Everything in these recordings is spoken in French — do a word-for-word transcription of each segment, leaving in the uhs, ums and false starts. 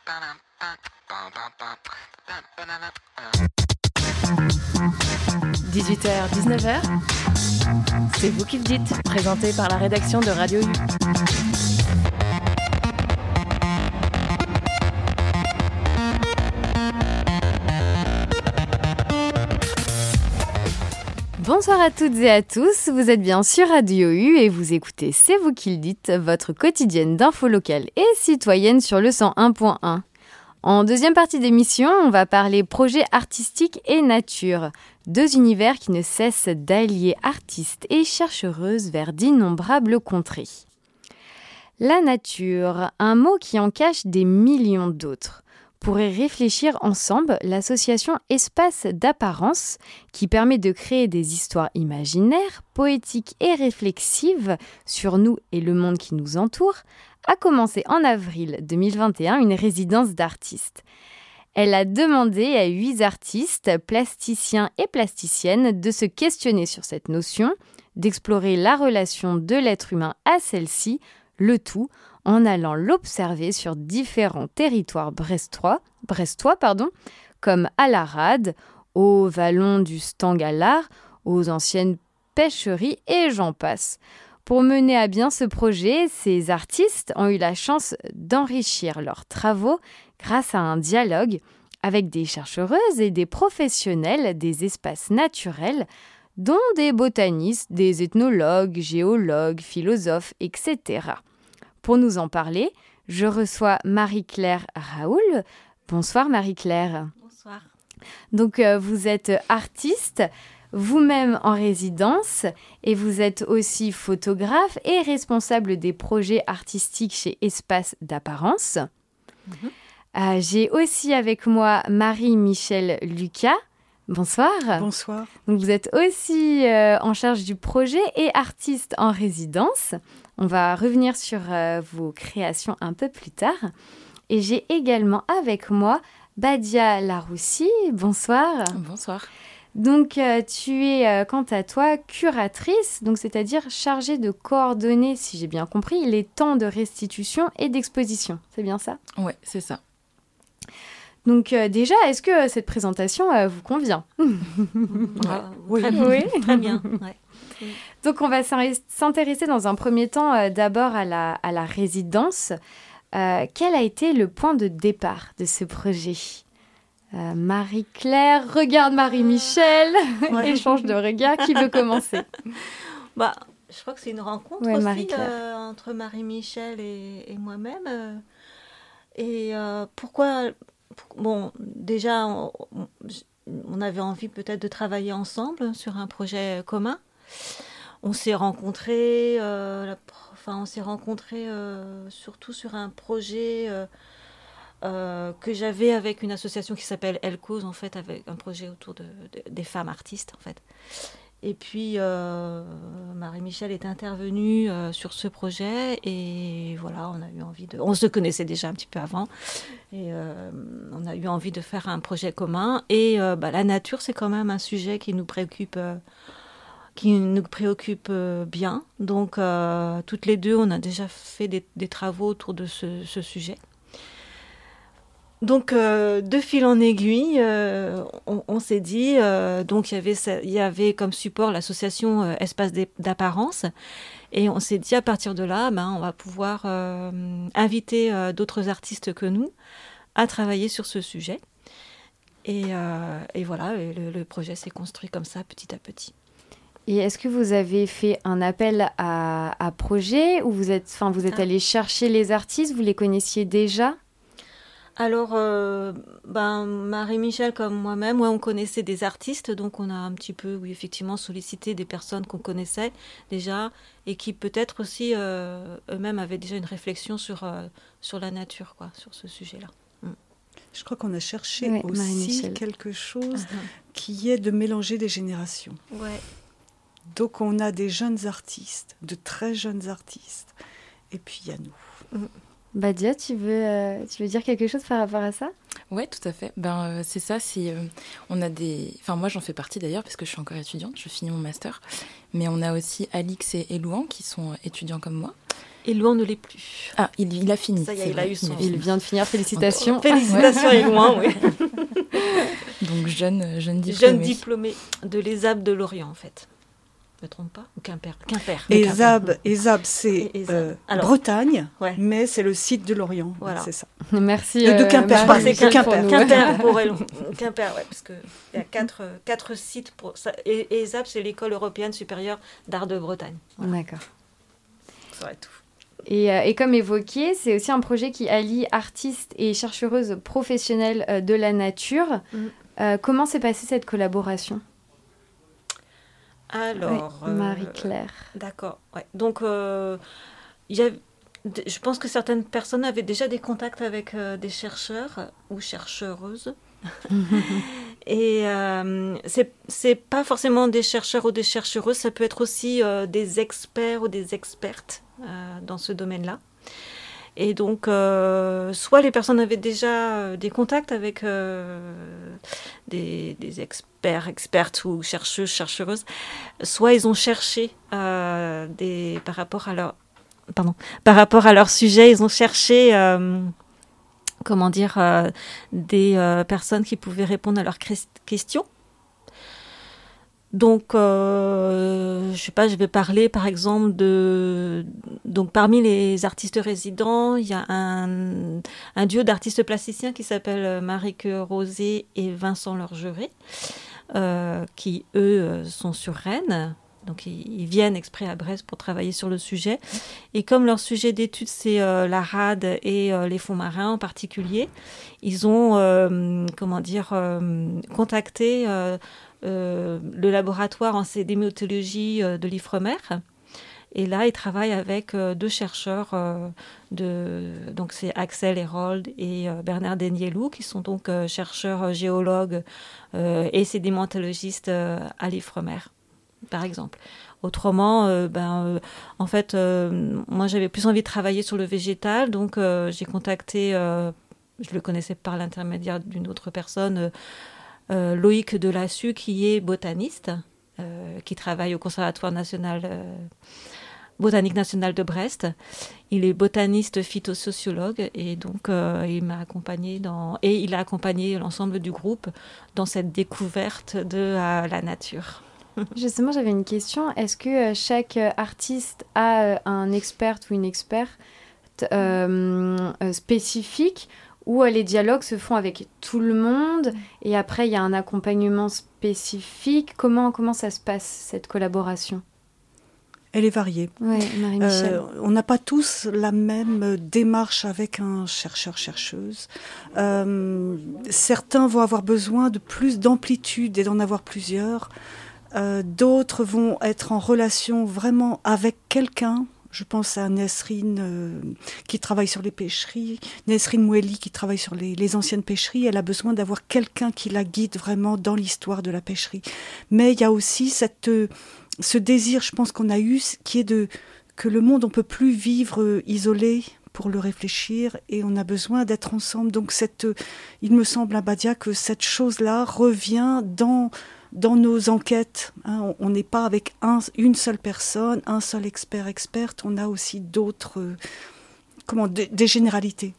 dix-huit heures dix-neuf heures, c'est vous qui le dites, présenté par la rédaction de Radio U. Bonsoir à toutes et à tous, vous êtes bien sur Radio U et vous écoutez C'est vous qui le dites, votre quotidienne d'infos locales et citoyennes sur le cent un point un. En deuxième partie d'émission, on va parler projet artistique et nature, deux univers qui ne cessent d'allier artistes et chercheuses vers d'innombrables contrées. La nature, un mot qui en cache des millions d'autres. Pour y réfléchir ensemble, l'association Espace d'apparence, qui permet de créer des histoires imaginaires, poétiques et réflexives sur nous et le monde qui nous entoure, a commencé en avril deux mille vingt et un une résidence d'artistes. Elle a demandé à huit artistes, plasticiens et plasticiennes de se questionner sur cette notion, d'explorer la relation de l'être humain à celle-ci, le tout en allant l'observer sur différents territoires brestois, brestois pardon, comme à la Rade, au vallon du Stangalar, aux anciennes pêcheries et j'en passe. Pour mener à bien ce projet, ces artistes ont eu la chance d'enrichir leurs travaux grâce à un dialogue avec des chercheuses et des professionnels des espaces naturels, dont des botanistes, des ethnologues, géologues, philosophes, et cetera. Pour nous en parler, je reçois Marie-Claire Raoul. Bonsoir Marie-Claire. Bonsoir. Donc euh, vous êtes artiste, vous-même en résidence et vous êtes aussi photographe et responsable des projets artistiques chez Espace d'apparence. Mm-hmm. Euh, j'ai aussi avec moi Marie-Michel Lucas. Bonsoir. Bonsoir. Donc vous êtes aussi euh, en charge du projet et artiste en résidence. On va revenir sur euh, vos créations un peu plus tard. Et j'ai également avec moi Badia Laroussi. Bonsoir. Bonsoir. Donc euh, tu es, euh, quant à toi, curatrice, donc c'est-à-dire chargée de coordonner, si j'ai bien compris, les temps de restitution et d'exposition. C'est bien ça ? Oui, c'est ça. Donc euh, déjà, est-ce que euh, cette présentation euh, vous convient ? Ah, oui. Très, oui, très bien. Ouais. Donc on va s'intéresser dans un premier temps euh, d'abord à la, à la résidence. Euh, quel a été le point de départ de ce projet ? euh, Marie-Claire, regarde Marie-Michel, ouais. Échange de regards, qui veut commencer ? Bah, je crois que c'est une rencontre ouais, aussi euh, entre Marie-Michel et, et moi-même. Euh, et euh, pourquoi... Bon, déjà, on, on avait envie peut-être de travailler ensemble sur un projet commun. On s'est rencontrés, euh, la, enfin, on s'est rencontrés euh, surtout sur un projet euh, euh, que j'avais avec une association qui s'appelle Elle Cause, en fait, avec un projet autour de, de, des femmes artistes, en fait. Et puis, euh, Marie-Michel est intervenue euh, sur ce projet et voilà, on a eu envie de... On se connaissait déjà un petit peu avant et euh, on a eu envie de faire un projet commun. Et euh, bah, la nature, c'est quand même un sujet qui nous préoccupe, euh, qui nous préoccupe euh, bien. Donc, euh, toutes les deux, on a déjà fait des, des travaux autour de ce, ce sujet. Donc, euh, de fil en aiguille, euh, on, on s'est dit, euh, donc il y avait, il y avait comme support l'association euh, Espace d'apparence, et on s'est dit à partir de là, ben, on va pouvoir euh, inviter euh, d'autres artistes que nous à travailler sur ce sujet. Et, euh, et voilà, et le, le projet s'est construit comme ça, petit à petit. Et est-ce que vous avez fait un appel à, à projet, ou vous êtes, enfin, vous êtes ah. allé chercher les artistes, vous les connaissiez déjà ? Alors, euh, ben, Marie-Michel comme moi-même, ouais, on connaissait des artistes, donc on a un petit peu, oui, effectivement, sollicité des personnes qu'on connaissait déjà et qui peut-être aussi euh, eux-mêmes avaient déjà une réflexion sur, euh, sur la nature, quoi, sur ce sujet-là. Mm. Je crois qu'on a cherché ouais, aussi quelque chose uh-huh. qui est de mélanger des générations. Ouais. Donc on a des jeunes artistes, de très jeunes artistes, et puis il y a nous. Mm. Badia, tu veux, euh, tu veux dire quelque chose par rapport à ça ? Oui, tout à fait. Ben, euh, c'est ça, c'est, euh, on a des... Enfin, moi, j'en fais partie d'ailleurs, parce que je suis encore étudiante, je finis mon master. Mais on a aussi Alix et Elouan, qui sont étudiants comme moi. Et Louan ne l'est plus. Ah, il, il a fini. Ça y est, il a eu son... Il vient de finir, félicitations. Félicitations à Louan, oui. Donc jeune, jeune diplômé. Jeune diplômé de l'E S A B de Lorient, en fait. Je ne me trompe pas? Ou Quimper? Quimper. E S A B, E S A B c'est E S A B. euh, Alors, Bretagne, ouais. mais c'est le site de Lorient. Voilà. C'est ça. Merci. De, de Quimper, Marie, c'est Quimper. Quimper. Pour Quimper, pour elle. Quimper, ouais, parce qu'il y a quatre, quatre sites pour ça. Et E S A B, c'est l'École européenne supérieure d'art de Bretagne. Voilà. D'accord. Ça va être tout. Et, euh, et comme évoqué, c'est aussi un projet qui allie artistes et chercheuses professionnelles euh, de la nature. Mm. Euh, comment s'est passée cette collaboration? Alors, oui, Marie-Claire. Euh, d'accord. Ouais. Donc, euh, y a, je pense que certaines personnes avaient déjà des contacts avec euh, des chercheurs ou chercheuses. Et euh, c'est, c'est pas forcément des chercheurs ou des chercheuses, ça peut être aussi euh, des experts ou des expertes euh, dans ce domaine-là. Et donc, euh, soit les personnes avaient déjà euh, des contacts avec euh, des, des experts, expertes ou chercheuses, chercheuses, soit ils ont cherché euh, des, par rapport à leur, pardon, par rapport à leur sujet, ils ont cherché, euh, comment dire, euh, des euh, personnes qui pouvaient répondre à leurs questions. Donc, euh, je sais pas, je vais parler par exemple de... Donc, parmi les artistes résidents, il y a un, un duo d'artistes plasticiens qui s'appelle Marie-Que Rosé et Vincent Lorgeret, euh, qui, eux, sont sur Rennes. Donc, ils, ils viennent exprès à Brest pour travailler sur le sujet. Et comme leur sujet d'étude, c'est euh, la rade et euh, les fonds marins en particulier, ils ont, euh, comment dire, euh, contacté... Euh, Euh, le laboratoire en sédimologie euh, de l'Ifremer. Et là, ils travaillent avec euh, deux chercheurs, euh, de, donc c'est Axel Herold et euh, Bernard Denielou, qui sont donc euh, chercheurs euh, géologues euh, et sédimentologistes euh, à l'Ifremer, par exemple. Autrement, euh, ben, euh, en fait, euh, moi, j'avais plus envie de travailler sur le végétal, donc euh, j'ai contacté, euh, je le connaissais par l'intermédiaire d'une autre personne, euh, Euh, Loïc Delassus, qui est botaniste, euh, qui travaille au Conservatoire national, euh, botanique national de Brest. Il est botaniste phytosociologue et donc euh, il m'a accompagné dans et il a accompagné l'ensemble du groupe dans cette découverte de euh, la nature. Justement, j'avais une question. Est-ce que euh, chaque artiste a euh, un expert ou une experte euh, euh, spécifique, où les dialogues se font avec tout le monde et après il y a un accompagnement spécifique? Comment, comment ça se passe, cette collaboration? Elle est variée. Oui, Marie-Michel. Euh, on n'a pas tous la même démarche avec un chercheur-chercheuse. Euh, certains vont avoir besoin de plus d'amplitude et d'en avoir plusieurs. Euh, d'autres vont être en relation vraiment avec quelqu'un. Je pense à Nesrine euh, qui travaille sur les pêcheries, Nesrine Moueli qui travaille sur les, les anciennes pêcheries. Elle a besoin d'avoir quelqu'un qui la guide vraiment dans l'histoire de la pêcherie. Mais il y a aussi cette, euh, ce désir, je pense qu'on a eu, qui est de que le monde, on peut plus vivre euh, isolé pour le réfléchir et on a besoin d'être ensemble. Donc cette, euh, il me semble à Badia que cette chose-là revient dans... dans nos enquêtes, hein, on n'est pas avec un, une seule personne, un seul expert, experte, on a aussi d'autres, euh, comment, de, des généralités,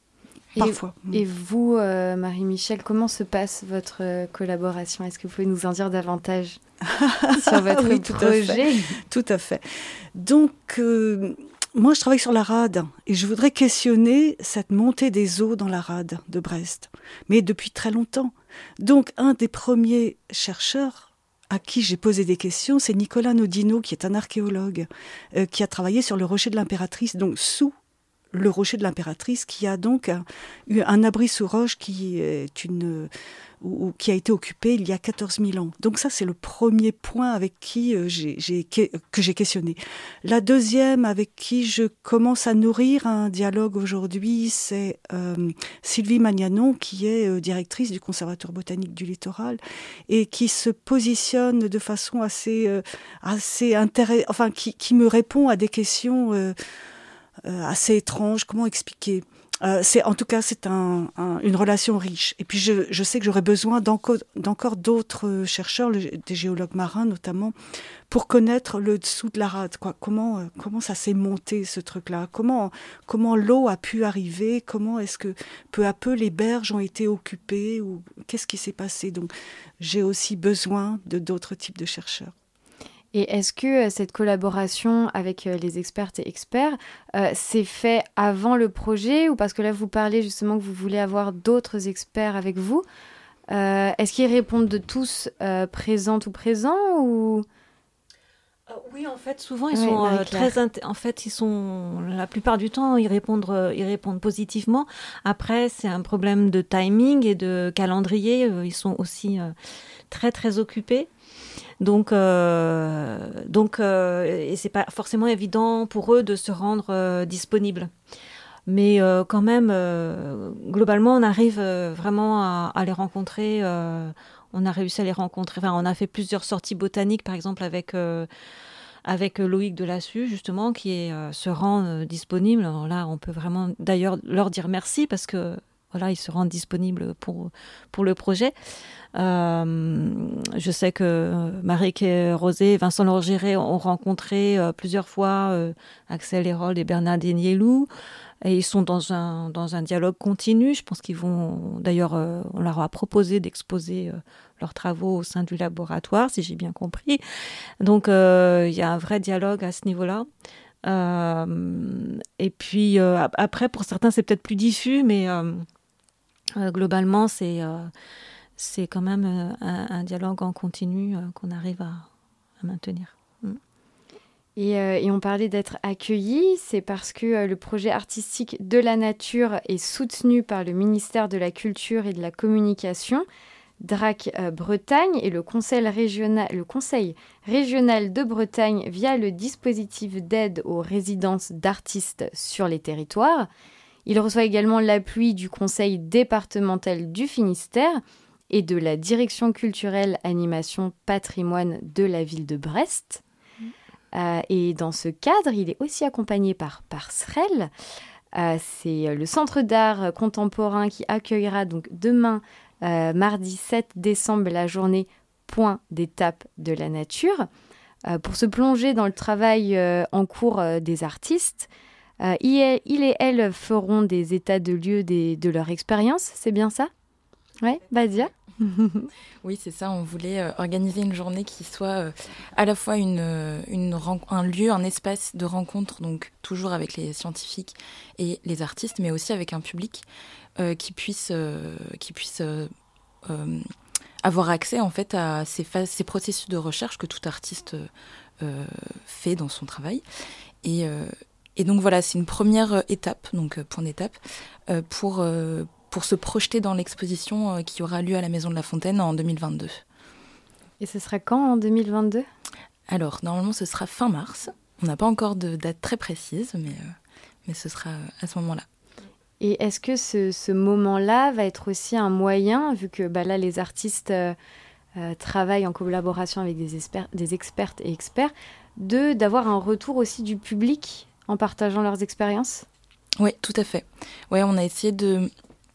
et, parfois. Et vous, euh, Marie-Michel, comment se passe votre euh, collaboration? Est-ce que vous pouvez nous en dire davantage sur votre oui, projet? Tout à fait. Donc, euh, moi, je travaille sur la rade et je voudrais questionner cette montée des eaux dans la rade de Brest, mais depuis très longtemps. Donc, un des premiers chercheurs à qui j'ai posé des questions, c'est Nicolas Nodino, qui est un archéologue, euh, qui a travaillé sur le rocher de l'Impératrice, donc sous le rocher de l'Impératrice, qui a donc un, un abri sous roche qui est une... Ou, ou qui a été occupé il y a quatorze mille ans. Donc ça, c'est le premier point avec qui euh, j'ai, j'ai, que j'ai questionné. La deuxième avec qui je commence à nourrir un dialogue aujourd'hui, c'est euh, Sylvie Magnanon, qui est euh, directrice du Conservatoire botanique du littoral et qui se positionne de façon assez, euh, assez intéressante, enfin qui, qui me répond à des questions euh, euh, assez étranges. Comment expliquer ? Euh, c'est, en tout cas, c'est un, un, une relation riche. Et puis, je, je sais que j'aurais besoin d'encore, d'encore d'autres chercheurs, le, des géologues marins notamment, pour connaître le dessous de la rade. Quoi. Comment, comment ça s'est monté, ce truc-là ? Comment, comment l'eau a pu arriver ? Comment est-ce que, peu à peu, les berges ont été occupées ? Ou qu'est-ce qui s'est passé ? Donc, j'ai aussi besoin de d'autres types de chercheurs. Et est-ce que euh, cette collaboration avec euh, les expertes et experts euh, s'est fait avant le projet, ou parce que là vous parlez justement que vous voulez avoir d'autres experts avec vous, euh, est-ce qu'ils répondent de tous euh, présentes ou présents ou... euh, Oui, en fait, souvent ils oui, sont euh, très int- en fait ils sont la plupart du temps ils répondent euh, ils répondent positivement. Après, c'est un problème de timing et de calendrier. Euh, ils sont aussi euh, très très occupés. Donc, euh, donc euh, et c'est pas forcément évident pour eux de se rendre euh, disponibles. Mais euh, quand même, euh, globalement, on arrive euh, vraiment à, à les rencontrer. Euh, on a réussi à les rencontrer. Enfin, on a fait plusieurs sorties botaniques, par exemple, avec, euh, avec Loïc Delassus, justement, qui est, euh, se rend euh, disponible. Alors là, on peut vraiment d'ailleurs leur dire merci parce que voilà, ils se rendent disponibles pour, pour le projet. Euh, je sais que Maric et Rosé, Vincent Lorgeret ont rencontré euh, plusieurs fois euh, Axel Hérold et Bernardine Yelou, et ils sont dans un, dans un dialogue continu. Je pense qu'ils vont, d'ailleurs, euh, on leur a proposé d'exposer euh, leurs travaux au sein du laboratoire, si j'ai bien compris. Donc, euh, il y a un vrai dialogue à ce niveau-là. Euh, et puis, euh, après, pour certains, c'est peut-être plus diffus, mais euh, euh, globalement, c'est... Euh, c'est quand même euh, un, un dialogue en continu euh, qu'on arrive à, à maintenir. Mm. Et, euh, et on parlait d'être accueillis, c'est parce que euh, le projet artistique de la nature est soutenu par le ministère de la Culture et de la Communication, D R A C euh, Bretagne et le Conseil régional, le Conseil régional de Bretagne via le dispositif d'aide aux résidences d'artistes sur les territoires. Il reçoit également l'appui du Conseil départemental du Finistère et de la Direction culturelle, animation, patrimoine de la ville de Brest. Mmh. Euh, et dans ce cadre, il est aussi accompagné par, par S R E L. Euh, c'est le Centre d'art contemporain qui accueillera donc demain, euh, mardi sept décembre, la journée Point d'étape de la nature. Euh, pour se plonger dans le travail euh, en cours euh, des artistes, euh, il, il et elle feront des états de lieu des, de leur expérience, c'est bien ça ? Oui, Badia. Oui, c'est ça. On voulait euh, organiser une journée qui soit euh, à la fois une, une ren- un lieu, un espace de rencontre, donc toujours avec les scientifiques et les artistes, mais aussi avec un public euh, qui puisse, euh, qui puisse euh, euh, avoir accès en fait à ces, phases, ces processus de recherche que tout artiste euh, fait dans son travail. Et, euh, et donc voilà, c'est une première étape, donc point d'étape, euh, pour euh, pour se projeter dans l'exposition euh, qui aura lieu à la Maison de la Fontaine en deux mille vingt-deux. Et ce sera quand en deux mille vingt-deux ? Alors, normalement, ce sera fin mars. On n'a pas encore de date très précise, mais, euh, mais ce sera à ce moment-là. Et est-ce que ce, ce moment-là va être aussi un moyen, vu que bah, là, les artistes euh, euh, travaillent en collaboration avec des, experts, des expertes et experts, de, d'avoir un retour aussi du public en partageant leurs expériences ? Oui, tout à fait. Ouais, on a essayé de...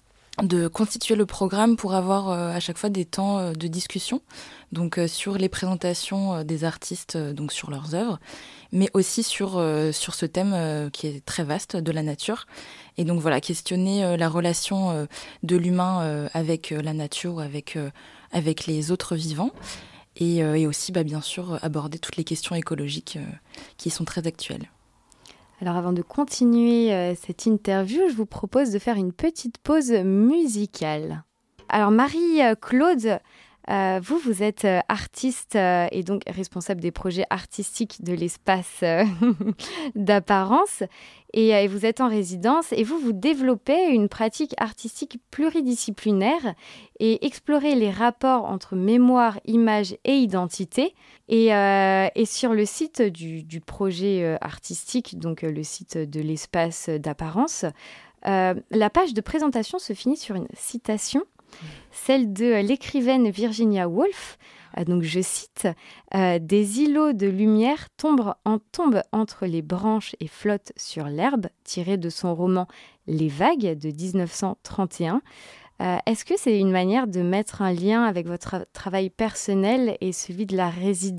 de constituer le programme pour avoir euh, à chaque fois des temps euh, de discussion, donc euh, sur les présentations euh, des artistes, euh, donc sur leurs œuvres, mais aussi sur, euh, sur ce thème euh, qui est très vaste de la nature. Et donc voilà, questionner euh, la relation euh, de l'humain euh, avec euh, la nature, avec, euh, avec les autres vivants, et, euh, et aussi bah, bien sûr aborder toutes les questions écologiques euh, qui sont très actuelles. Alors avant de continuer euh, cette interview, je vous propose de faire une petite pause musicale. Alors Marie-Claude, euh, vous, vous êtes euh, artiste euh, et donc responsable des projets artistiques de l'espace euh, d'apparence et, euh, et vous êtes en résidence et vous, vous développez une pratique artistique pluridisciplinaire et explorez les rapports entre mémoire, image et identité. Et, euh, et sur le site du, du projet euh, artistique, donc euh, le site de l'espace d'apparence, euh, la page de présentation se finit sur une citation, celle de l'écrivaine Virginia Woolf, Euh, donc je cite euh, « Des îlots de lumière tombent, en, tombent entre les branches et flottent sur l'herbe », tiré de son roman « Les vagues » de dix-neuf cent trente et un. Euh, est-ce que c'est une manière de mettre un lien avec votre tra- travail personnel et celui de la résidence ?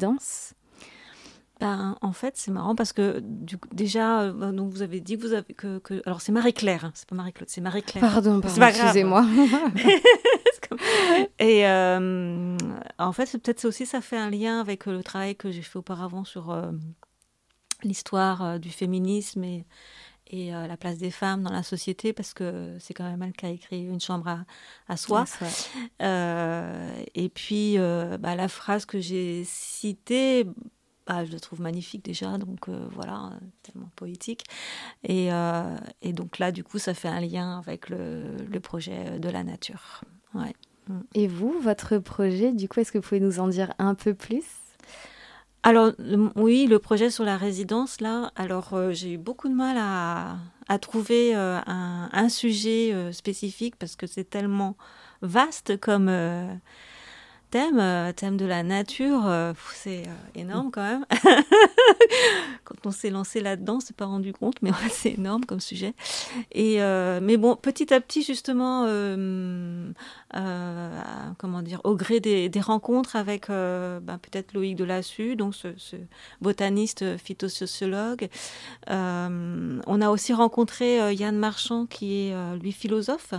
Ben, en fait, c'est marrant parce que du coup, déjà, euh, donc vous avez dit que vous avez que, que... alors c'est Marie-Claire, hein, c'est pas Marie-Claude, c'est Marie-Claire. Pardon, pardon, excusez-moi. comme... Et euh, en fait, c'est peut-être aussi ça fait un lien avec le travail que j'ai fait auparavant sur euh, l'histoire euh, du féminisme et et euh, la place des femmes dans la société, parce que c'est quand même elle qui a écrit Une chambre à, à soi. Ouais. Euh, et puis, euh, bah, la phrase que j'ai citée, bah, je la trouve magnifique déjà, donc euh, voilà, tellement poétique. Et, euh, et donc là, du coup, ça fait un lien avec le, le projet de la nature. Ouais. Et vous, votre projet, du coup, est-ce que vous pouvez nous en dire un peu plus ? Alors, le, oui, le projet sur la résidence, là, alors euh, j'ai eu beaucoup de mal à, à trouver euh, un, un sujet euh, spécifique parce que c'est tellement vaste comme euh, thème, euh, thème de la nature, euh, c'est euh, énorme quand même. Quand on s'est lancé là-dedans, on s'est pas rendu compte, mais ouais, c'est énorme comme sujet. Et euh, mais bon, petit à petit, justement, euh, euh, comment dire, au gré des, des rencontres avec euh, ben, peut-être Loïc Delassus, donc ce, ce botaniste phytosociologue. Euh, on a aussi rencontré euh, Yann Marchand, qui est euh, lui philosophe.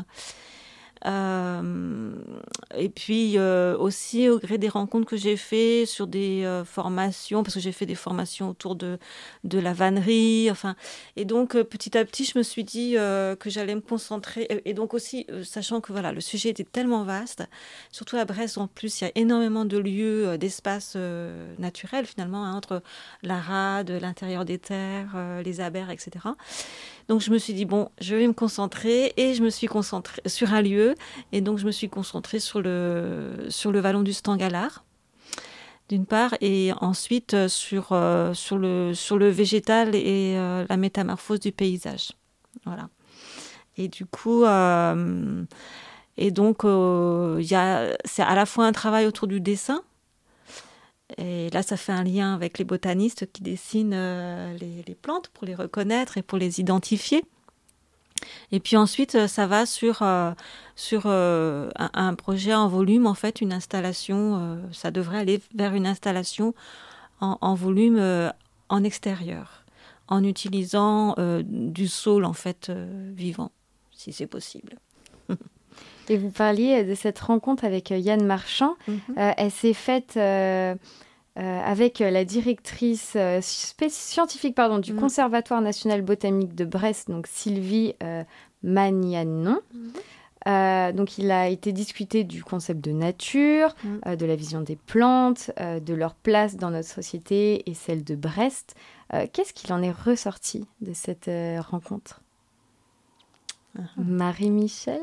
Euh, et puis euh, aussi au gré des rencontres que j'ai fait sur des euh, formations, parce que j'ai fait des formations autour de, de la vannerie, enfin, et donc euh, petit à petit je me suis dit euh, que j'allais me concentrer, et, et donc aussi euh, sachant que voilà, le sujet était tellement vaste, surtout à Brest en plus il y a énormément de lieux, euh, d'espaces euh, naturels finalement, hein, entre la rade, l'intérieur des terres, euh, les abers, et cetera. Donc je me suis dit, bon, je vais me concentrer, et je me suis concentrée sur un lieu, et donc je me suis concentrée sur le, sur le vallon du Stangalard, d'une part, et ensuite sur, euh, sur, le, sur le végétal et euh, la métamorphose du paysage. Voilà. Et du coup, euh, et donc, euh, y a, c'est à la fois un travail autour du dessin. Et là, ça fait un lien avec les botanistes qui dessinent euh, les, les plantes pour les reconnaître et pour les identifier. Et puis ensuite, ça va sur, euh, sur euh, un, un projet en volume, en fait, une installation. Euh, ça devrait aller vers une installation en, en volume euh, en extérieur, en utilisant euh, du saule, en fait, euh, vivant, si c'est possible. Et vous parliez de cette rencontre avec Yann Marchand. Mm-hmm. Euh, elle s'est faite euh, euh, avec la directrice euh, spé- scientifique pardon, du mm. Conservatoire national botanique de Brest, donc Sylvie euh, Magnanon. Mm-hmm. Euh, donc, il a été discuté du concept de nature, mm. euh, de la vision des plantes, euh, de leur place dans notre société et celle de Brest. Euh, qu'est-ce qu'il en est ressorti de cette euh, rencontre ? Marie-Michel.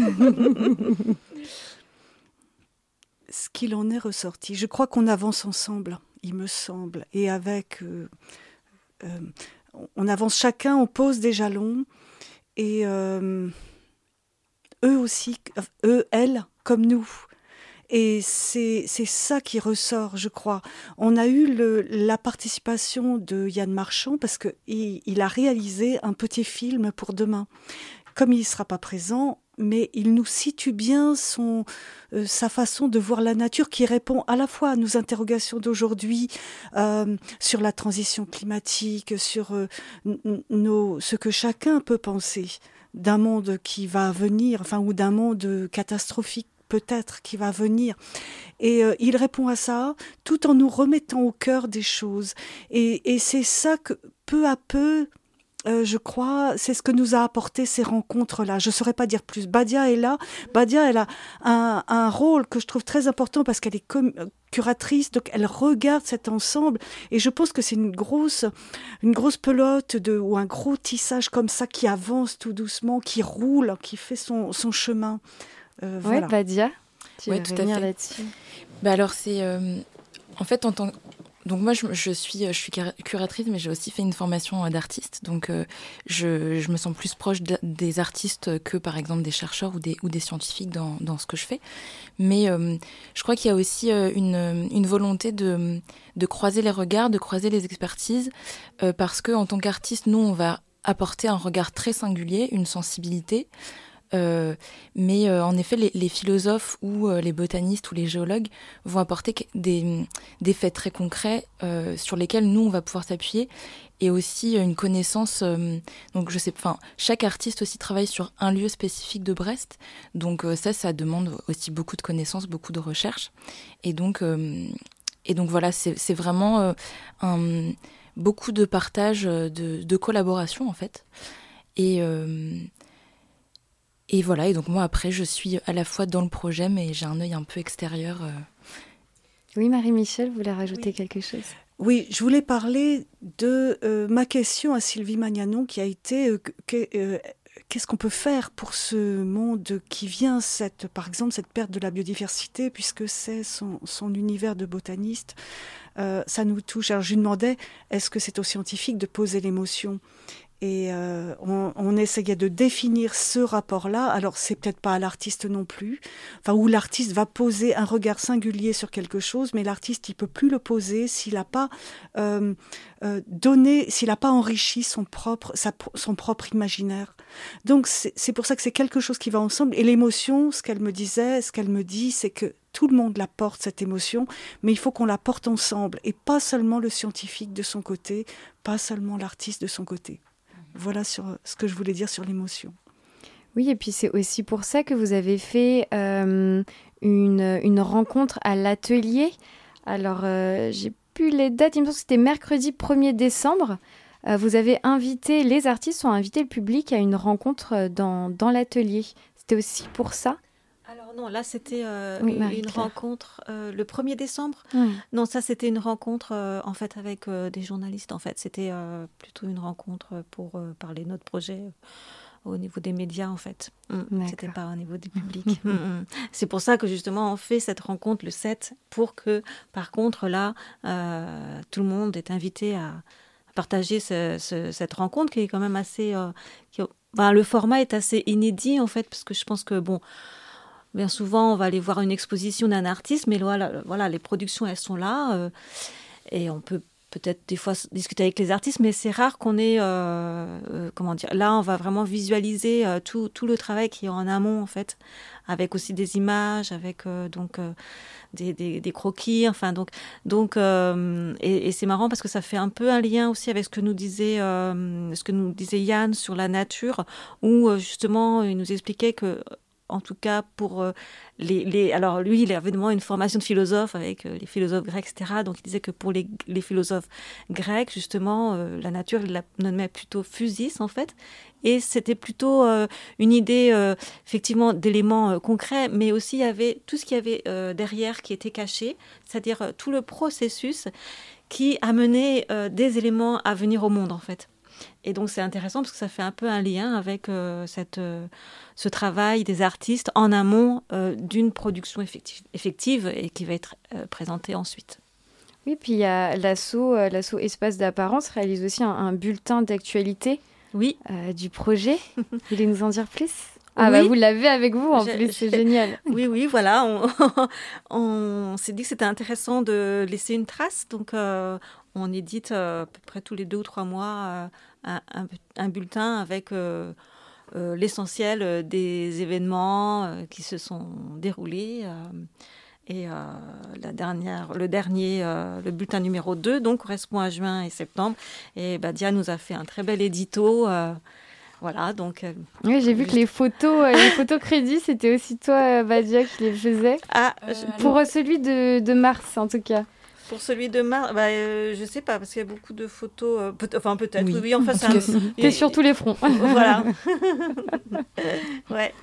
Ce qu'il en est ressorti, je crois qu'on avance ensemble, il me semble, et avec, euh, euh, on avance chacun, on pose des jalons, et euh, eux aussi, eux, elles, comme nous. Et c'est, c'est ça qui ressort, je crois. On a eu le, la participation de Yann Marchand, parce qu'il il a réalisé un petit film pour demain. Comme il ne sera pas présent, mais il nous situe bien son, euh, sa façon de voir la nature, qui répond à la fois à nos interrogations d'aujourd'hui euh, sur la transition climatique, sur euh, n- nos, ce que chacun peut penser d'un monde qui va venir, enfin, ou d'un monde catastrophique peut-être qui va venir. Et euh, il répond à ça tout en nous remettant au cœur des choses. Et, et c'est ça que peu à peu... Euh, je crois, c'est ce que nous a apporté ces rencontres-là. Je ne saurais pas dire plus. Badia est là. Badia, elle a un, un rôle que je trouve très important parce qu'elle est com- curatrice, donc elle regarde cet ensemble. Et je pense que c'est une grosse, une grosse pelote de, ou un gros tissage comme ça qui avance tout doucement, qui roule, qui fait son, son chemin. Euh, oui, voilà. Badia, tu ouais, veux tout revenir à fait. là-dessus. Bah alors, c'est... Euh, en fait, en tant Donc moi, je, je, suis, je suis curatrice, mais j'ai aussi fait une formation d'artiste. Donc euh, je, je me sens plus proche de, des artistes que, par exemple, des chercheurs ou des, ou des scientifiques dans, dans ce que je fais. Mais euh, je crois qu'il y a aussi euh, une, une volonté de, de croiser les regards, de croiser les expertises, euh, parce qu'en tant qu'artiste, nous, on va apporter un regard très singulier, une sensibilité. Euh, mais euh, en effet, les, les philosophes ou euh, les botanistes ou les géologues vont apporter des, des faits très concrets euh, sur lesquels nous, on va pouvoir s'appuyer, et aussi euh, une connaissance. Euh, donc, je sais, enfin, chaque artiste aussi travaille sur un lieu spécifique de Brest. Donc, euh, ça, ça demande aussi beaucoup de connaissances, beaucoup de recherche. Et donc, euh, et donc voilà, c'est, c'est vraiment euh, un, beaucoup de partage, de, de collaboration, en fait. Et. Euh, Et voilà, et donc moi après je suis à la fois dans le projet mais j'ai un œil un peu extérieur. Euh... Oui, Marie-Michel, vous voulez rajouter oui. quelque chose ? Oui, je voulais parler de euh, ma question à Sylvie Magnanon qui a été euh, que, euh, qu'est-ce qu'on peut faire pour ce monde qui vient, cette, par exemple cette perte de la biodiversité, puisque c'est son, son univers de botaniste, euh, ça nous touche. Alors je lui demandais, est-ce que c'est aux scientifiques de poser l'émotion ? Et euh, on, on essayait de définir ce rapport-là. Alors, c'est peut-être pas à l'artiste non plus, enfin, où l'artiste va poser un regard singulier sur quelque chose, mais l'artiste, il peut plus le poser s'il n'a pas euh, euh, donné, s'il n'a pas enrichi son propre, sa, son propre imaginaire. Donc, c'est, c'est pour ça que c'est quelque chose qui va ensemble. Et l'émotion, ce qu'elle me disait, ce qu'elle me dit, c'est que tout le monde la porte, cette émotion, mais il faut qu'on la porte ensemble, et pas seulement le scientifique de son côté, pas seulement l'artiste de son côté. Voilà sur ce que je voulais dire sur l'émotion. Oui, et puis c'est aussi pour ça que vous avez fait euh, une, une rencontre à l'atelier. Alors, euh, j'ai plus les dates, il me semble que c'était mercredi premier décembre. Euh, vous avez invité, les artistes ont invité le public à une rencontre dans, dans l'atelier. C'était aussi pour ça ? Alors non, là c'était euh, oui, une, une rencontre euh, le premier décembre. Oui. Non, ça c'était une rencontre euh, en fait avec euh, des journalistes. En fait, c'était euh, plutôt une rencontre pour euh, parler de notre projet euh, au niveau des médias en fait. Mmh. C'était pas au niveau du public. mmh. C'est pour ça que justement on fait cette rencontre le sept pour que par contre là euh, tout le monde est invité à partager ce, ce, cette rencontre qui est quand même assez. Euh, qui, ben, le format est assez inédit en fait parce que je pense que bon. Bien souvent, on va aller voir une exposition d'un artiste, mais voilà, voilà les productions, elles sont là. Euh, et on peut peut-être des fois discuter avec les artistes, mais c'est rare qu'on ait... Euh, euh, comment dire ? Là, on va vraiment visualiser euh, tout, tout le travail qui est en amont, en fait, avec aussi des images, avec euh, donc, euh, des, des, des croquis. Enfin, donc, donc, euh, et, et c'est marrant parce que ça fait un peu un lien aussi avec ce que nous disait, euh, ce que nous disait Yann sur la nature, où euh, justement, il nous expliquait que... En tout cas, pour euh, les, les... Alors, lui, il avait vraiment une formation de philosophe avec euh, les philosophes grecs, et cetera. Donc, il disait que pour les, les philosophes grecs, justement, euh, la nature, il la nommait plutôt physis, en fait. Et c'était plutôt euh, une idée, euh, effectivement, d'éléments euh, concrets, mais aussi, il y avait tout ce qu'il y avait euh, derrière qui était caché, c'est-à-dire euh, tout le processus qui amenait euh, des éléments à venir au monde, en fait. Et donc, c'est intéressant parce que ça fait un peu un lien avec euh, cette, euh, ce travail des artistes en amont euh, d'une production effective, effective et qui va être euh, présentée ensuite. Oui, puis il y a l'asso, euh, l'asso Espace d'Apparence réalise aussi un, un bulletin d'actualité oui. euh, du projet. Vous voulez nous en dire plus ? Ah, oui. Bah vous l'avez avec vous en j'ai, plus, c'est j'ai... génial. Oui, oui, voilà. On, on s'est dit que c'était intéressant de laisser une trace. Donc, euh, on édite euh, à peu près tous les deux ou trois mois euh, un, un, un bulletin avec euh, euh, l'essentiel des événements euh, qui se sont déroulés. Euh, et euh, la dernière, le dernier, euh, le bulletin numéro deux, donc, correspond à juin et septembre. Et bah, Dia nous a fait un très bel édito. Euh, Voilà, donc... Euh, oui, j'ai vu juste... que les photos, euh, les photos crédits, c'était aussi toi, Badia, qui les faisais. Ah, euh, pour euh, celui de, de mars, en tout cas. Pour celui de mars, bah, euh, je sais pas, parce qu'il y a beaucoup de photos... Euh, peut- enfin, peut-être, oui, oui, oui enfin, ça... T'es sur tous les fronts. Voilà. Ouais.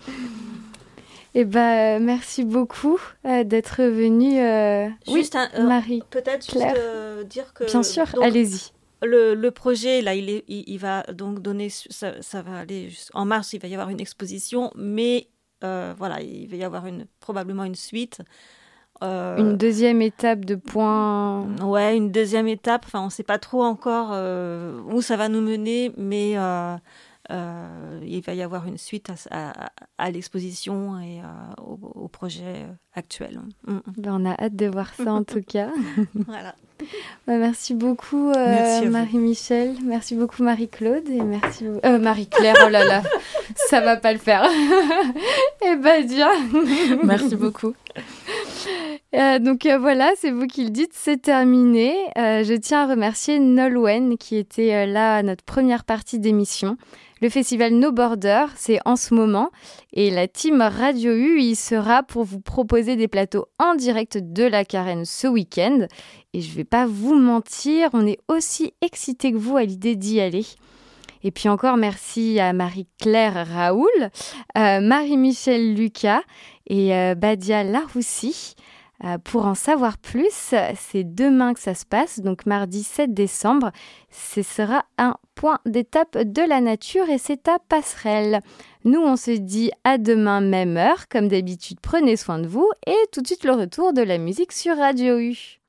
Eh ben, merci beaucoup euh, d'être venue, euh... juste oui, un, euh, Marie. Peut-être Claire. juste euh, dire que... Bien sûr, donc, allez-y. Le, le projet, là, il, est, il, il va donc donner... Ça, ça va aller... Juste, en mars, il va y avoir une exposition, mais euh, voilà, il va y avoir une, probablement une suite Euh, une deuxième étape de point. Ouais, une deuxième étape. Enfin, on ne sait pas trop encore euh, où ça va nous mener, mais euh, euh, il va y avoir une suite à, à, à l'exposition et euh, au, au projet actuel. Mm. Ben, on a hâte de voir ça en tout cas. Voilà. Ben, merci beaucoup euh, merci Marie-Michel, merci beaucoup Marie-Claude et merci euh, Marie-Claire. Oh là là, ça va pas le faire. Et Badia. Merci beaucoup. Euh, donc euh, voilà, c'est vous qui le dites, c'est terminé. Euh, je tiens à remercier Nolwenn qui était euh, là à notre première partie d'émission. Le festival No Border, c'est en ce moment et la team Radio U y sera pour vous proposer des plateaux en direct de la Carène ce week-end. Et je vais pas vous mentir, on est aussi excités que vous à l'idée d'y aller. Et puis encore merci à Marie-Claire Raoul, euh, Marie-Michel Lucas et euh, Badia Laroussi. Euh, pour en savoir plus, c'est demain que ça se passe, donc mardi sept décembre. Ce sera un point d'étape de la nature et c'est à Passerelle. Nous, on se dit à demain, même heure. Comme d'habitude, prenez soin de vous et tout de suite le retour de la musique sur Radio U.